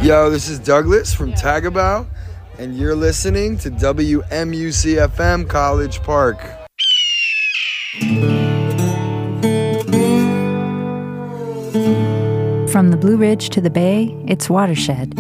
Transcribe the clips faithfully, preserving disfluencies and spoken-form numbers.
Yo, this is Douglas from Tagabout, and you're listening to W M U C F M College Park. From the Blue Ridge to the Bay, it's Watershed.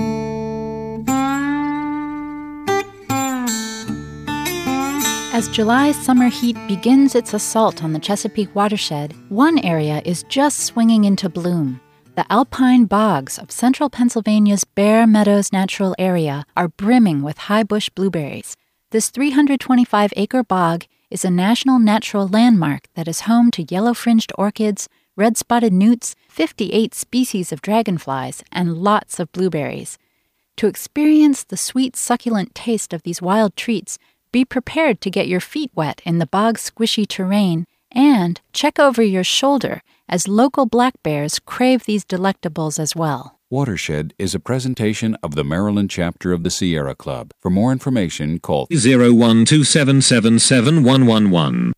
As July's summer heat begins its assault on the Chesapeake watershed, one area is just swinging into bloom. The alpine bogs of central Pennsylvania's Bear Meadows Natural Area are brimming with high bush blueberries. This three hundred twenty-five acre bog is a national natural landmark that is home to yellow-fringed orchids, red-spotted newts, fifty-eight species of dragonflies, and lots of blueberries. To experience the sweet, succulent taste of these wild treats, be prepared to get your feet wet in the bog's squishy terrain, and check over your shoulder as local black bears crave these delectables as well. Watershed is a presentation of the Maryland chapter of the Sierra Club. For more information, call zero one two seven seven seven one one one.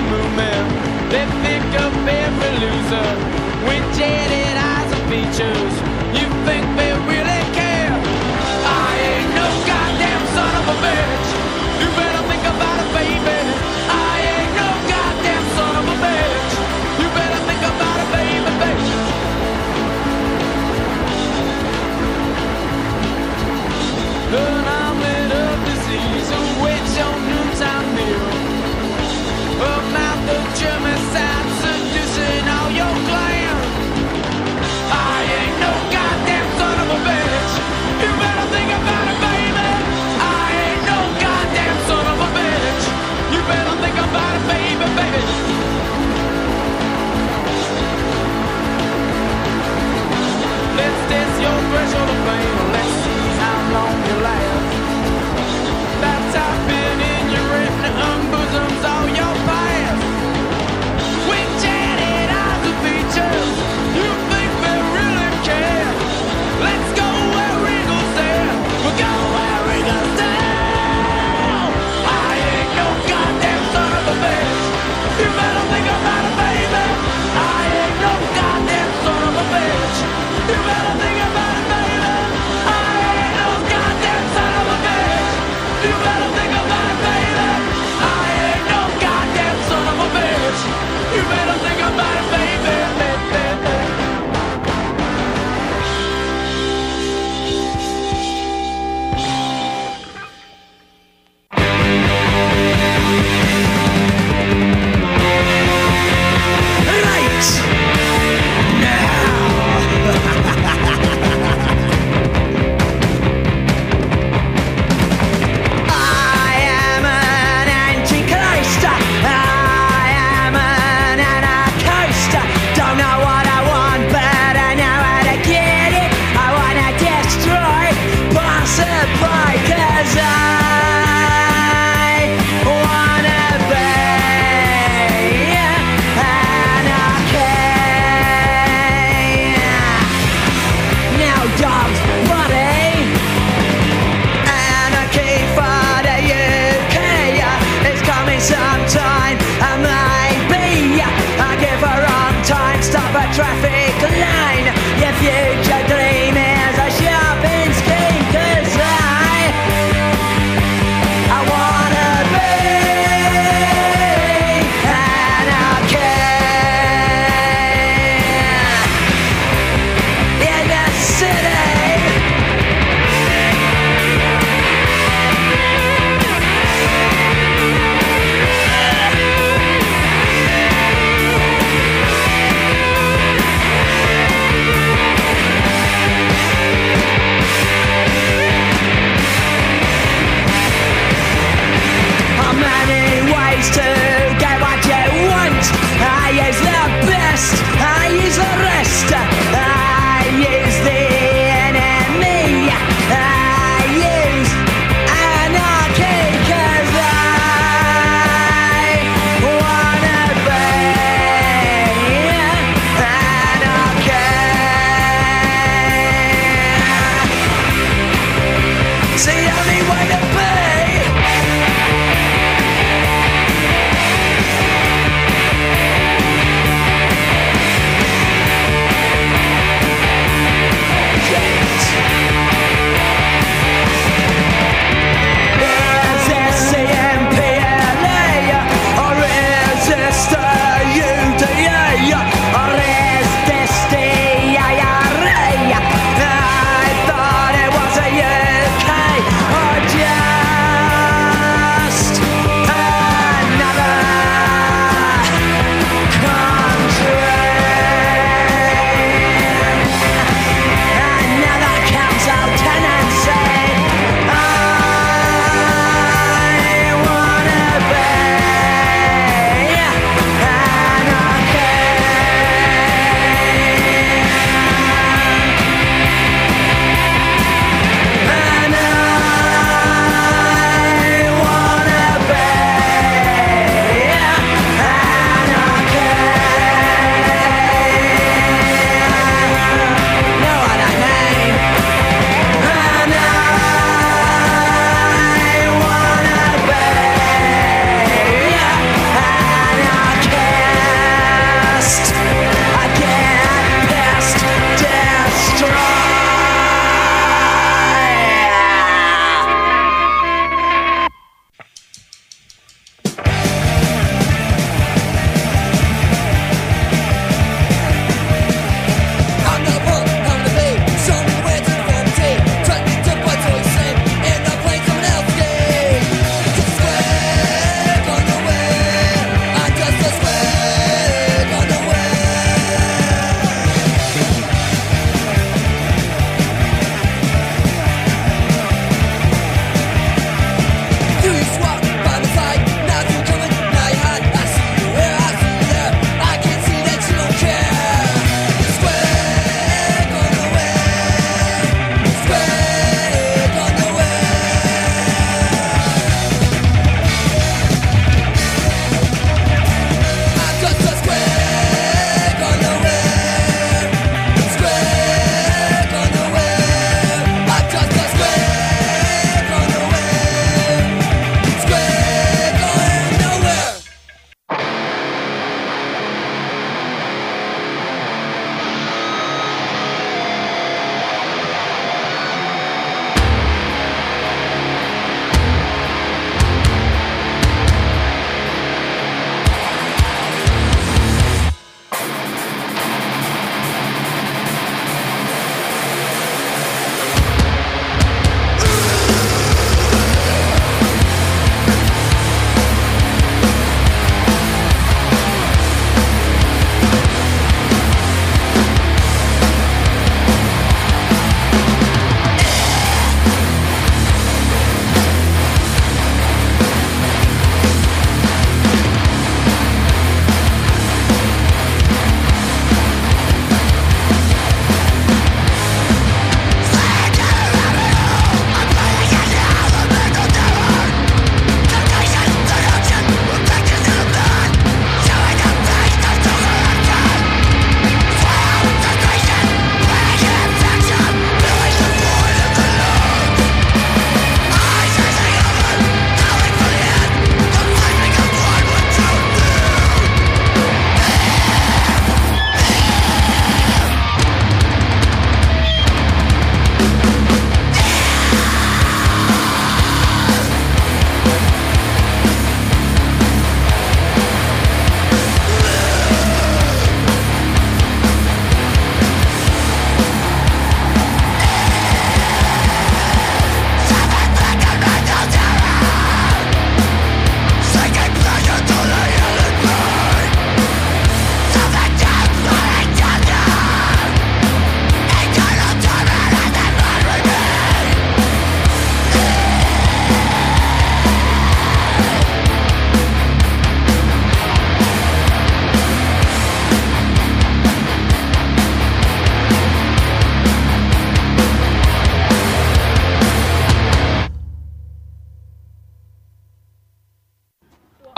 movement. They think of every loser with jaded eyes and features. You think they really care? I ain't no goddamn son of a bitch. You better think about it, baby. I ain't no goddamn son of a bitch. You better think about it, baby, baby. An omelet of disease awaits your noontime meal. A mouth of germicide seducing all your clans. I ain't no goddamn son of a bitch. You better think about it, baby. I ain't no goddamn son of a bitch. You better think about it, baby, baby. Let's test your threshold of pain. Let's see how long you last. That's happened in your retina, unbosoms all your past. With jaded eyes and features, you think they really care? Let's go where Regal's there. We'll go where Regal's there. I ain't no goddamn son of a bitch. You better think about it, baby. I ain't no goddamn son of a bitch. You better think about it, baby. I ain't no goddamn son of a bitch. You better think about it, baby. I ain't no goddamn son of a bitch. You better think about it, baby. Traffic line, your future dream is a shopping scheme. 'Cause I, I wanna be anarchy in the city.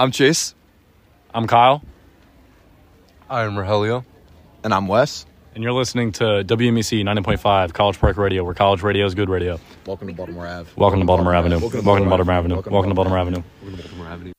I'm Chase. I'm Kyle. I'm Rogelio. And I'm Wes. And you're listening to W M E C ninety point five College Park Radio, where college radio is good radio. Welcome to Baltimore Ave. Welcome to Baltimore Avenue. Welcome to Baltimore Avenue. Welcome to Baltimore Avenue. Welcome to Baltimore Avenue.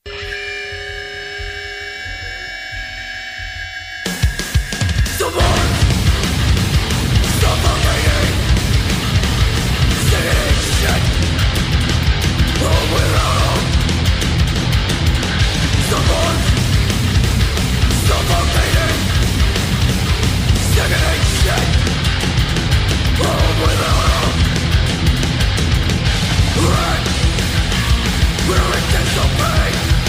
We're intense of pain.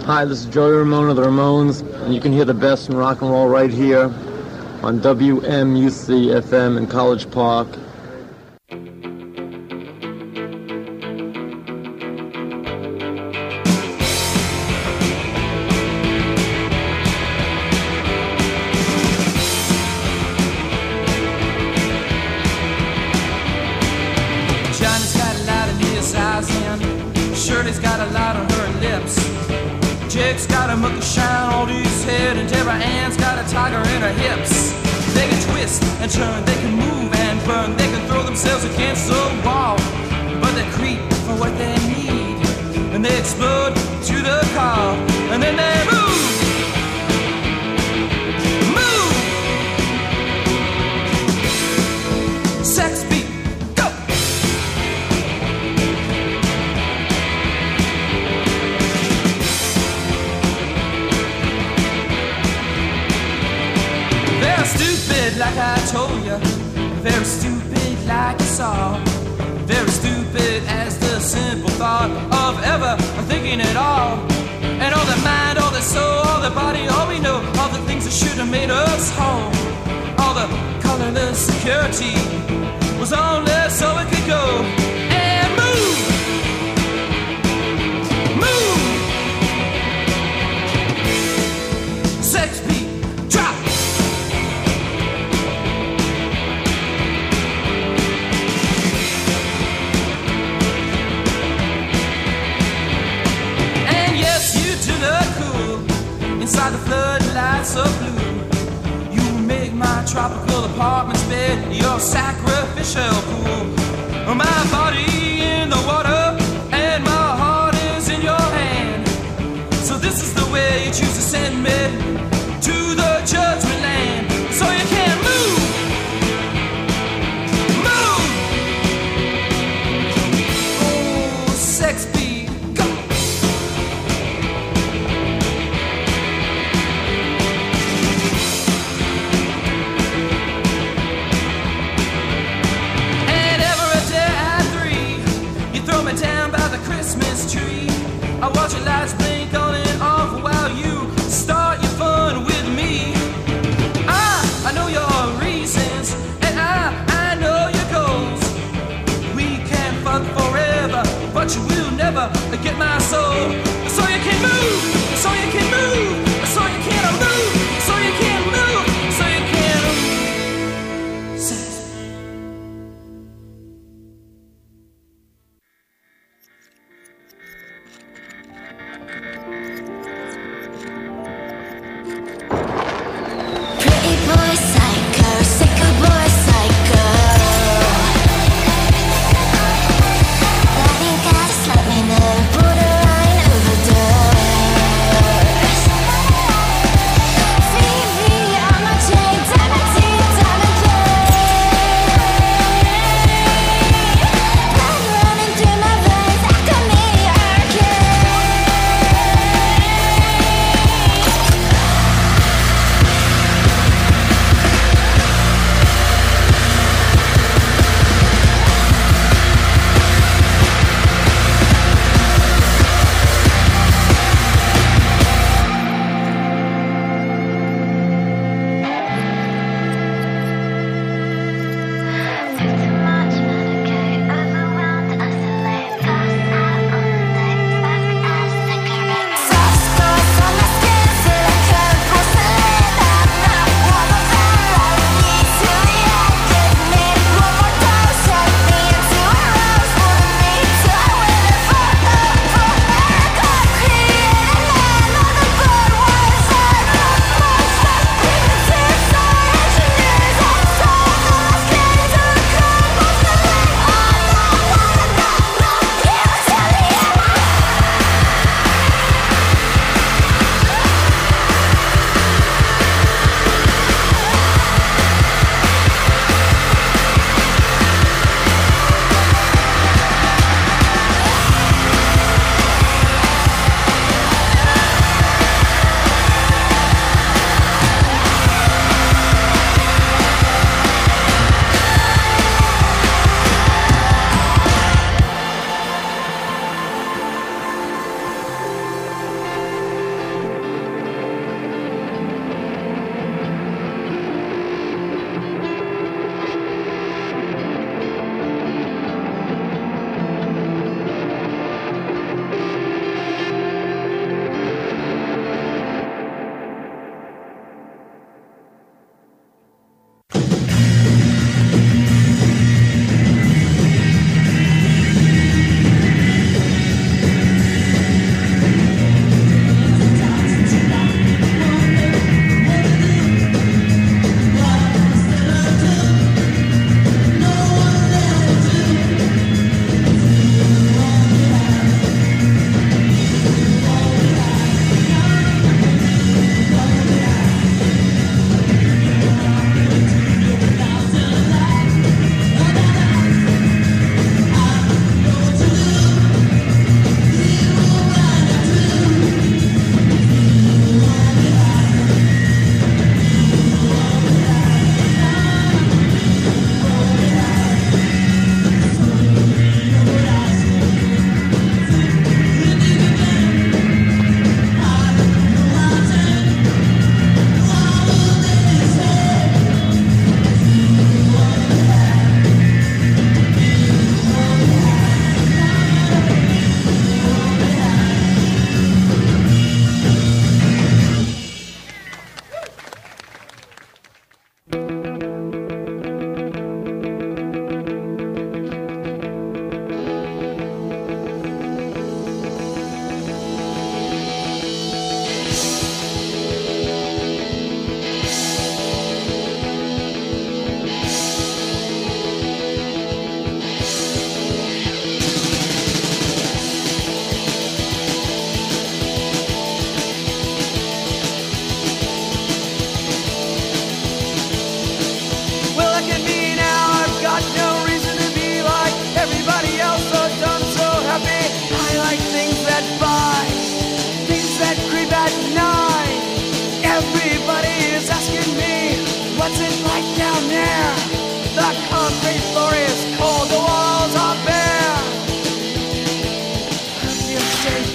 Hi, this is Joey Ramone of the Ramones, and you can hear the best in rock and roll right here on W M U C F M in College Park. Johnny's got a lot in his eyes and Shirley's got a lot on her lips. Jake's got a mucky shine on his head, and Deborah Ann's got a tiger in her hips. They can twist and turn, they can move and burn, they can throw themselves against the wall, but they creep for what they need, and they explode to the call, and then they move, move. Sex beat, go. Very stupid, like I told you. Very stupid, like you saw. Very stupid as the simple thought of ever thinking at all. And all the mind, all the soul, all the body, all we know, all the things that should have made us whole. All the colorless security was only so it could go and move, move. Sex beat, drop. Inside the floodlights of blue, you make my tropical apartment's bed your sacrificial pool. My body in the water and my heart is in your hand. So this is the way you choose to send me to the judgment land. So you can move, move. Oh, sex beat, go. And every day at three,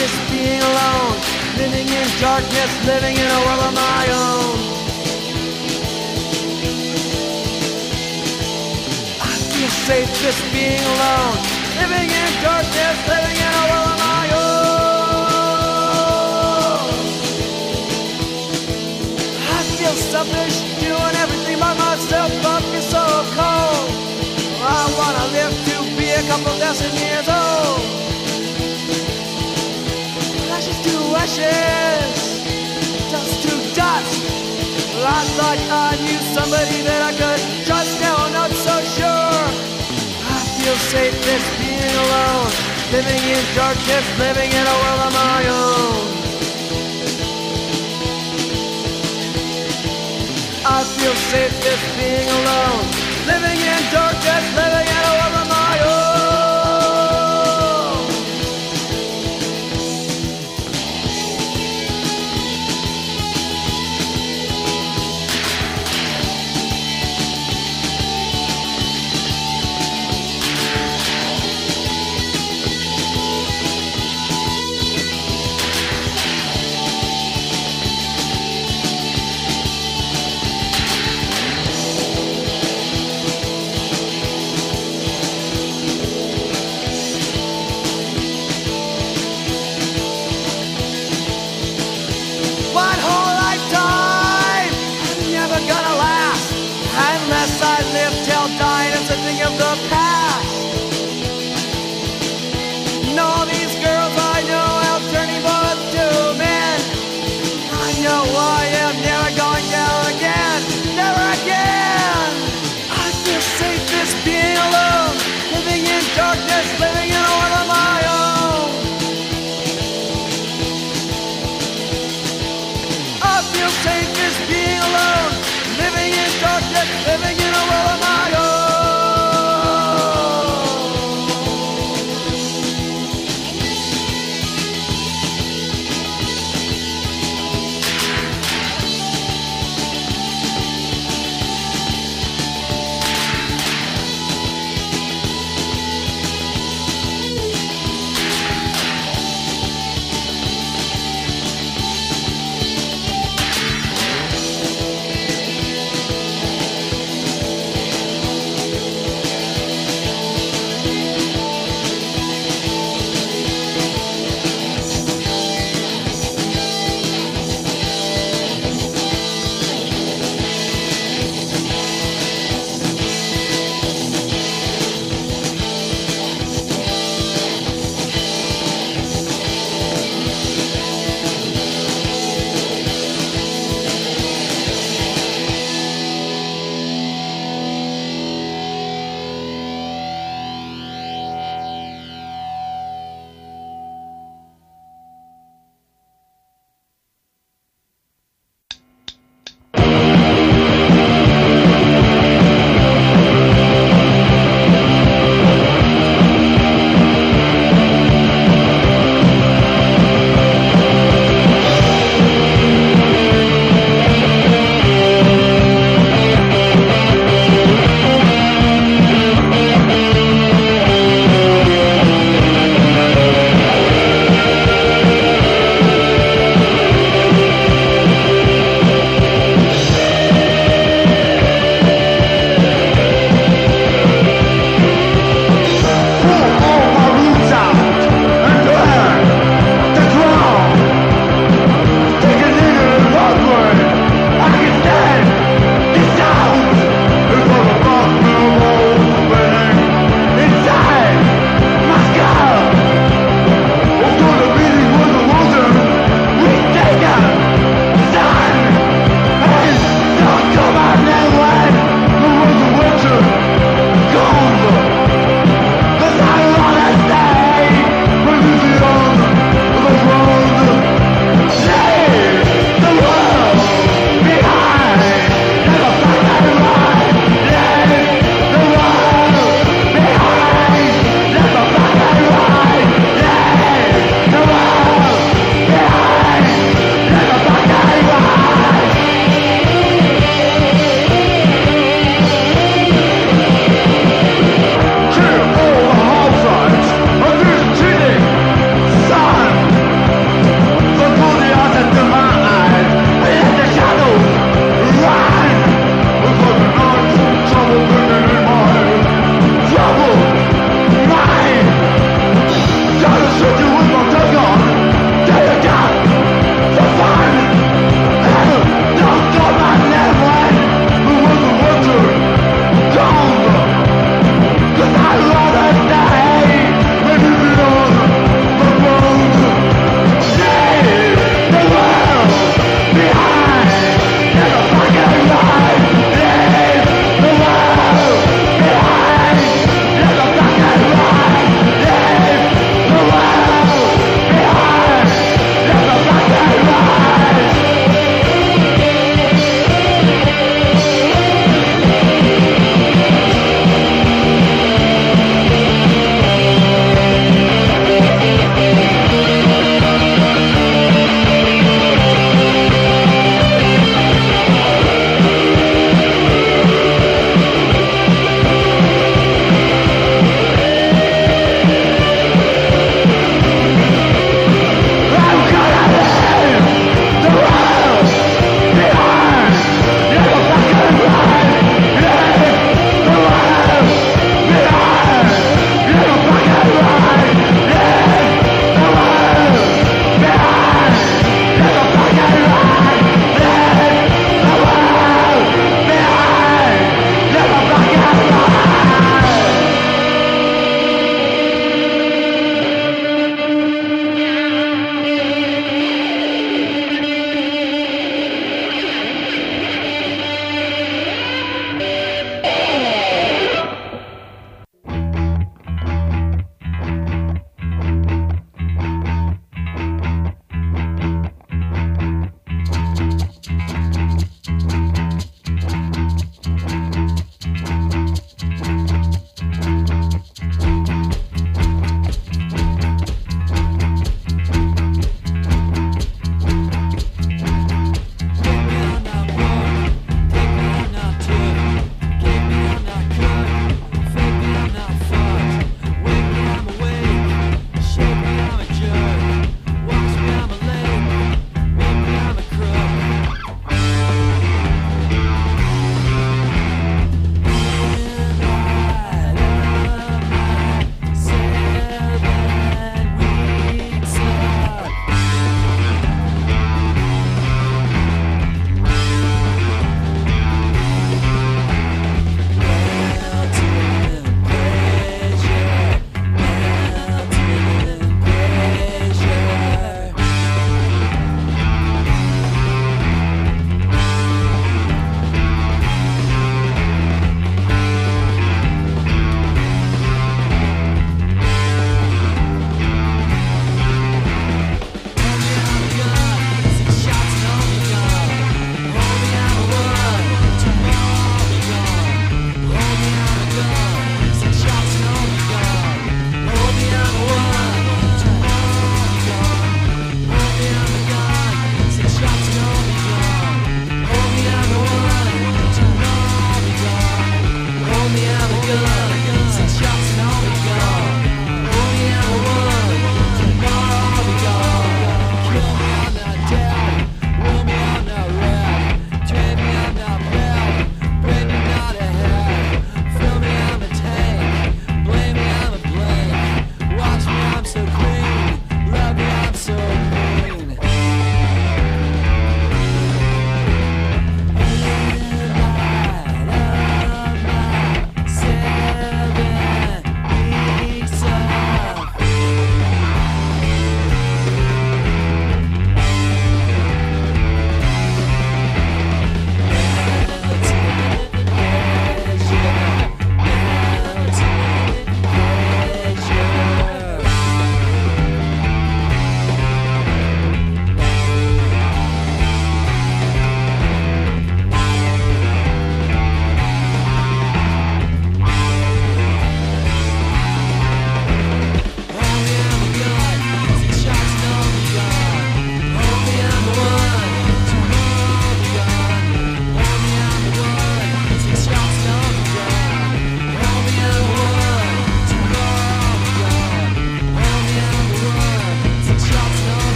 this being alone, living in darkness, living in a world of my own. I feel safe just being alone, living in darkness, living in a world of my own. I feel selfish, doing everything by myself, I feel so cold. I wanna live to be a couple dozen years old. Ashes to ashes, dust to dust. Well, I thought I knew somebody that I could trust, now I'm not so sure. I feel safe just being alone, living in darkness, living in a world of my own. I feel safe just being alone, living in darkness, living in a world of my own.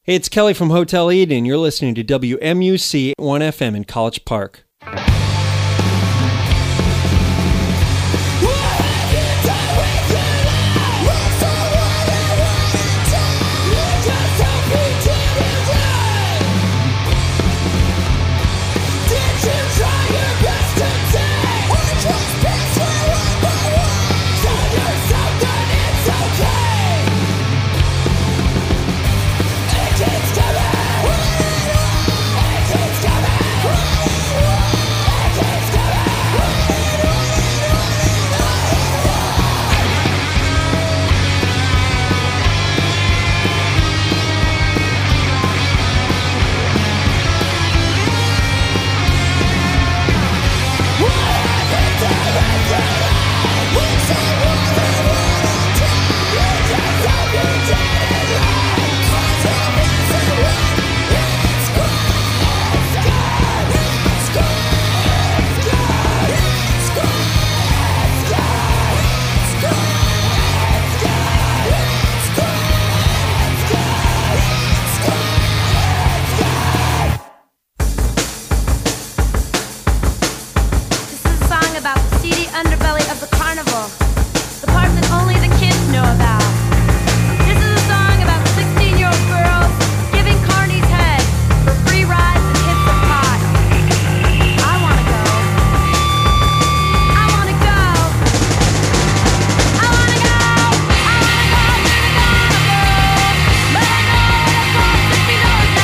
Hey, it's Kelly from Hotel Eden. You're listening to W M U C one F M in College Park.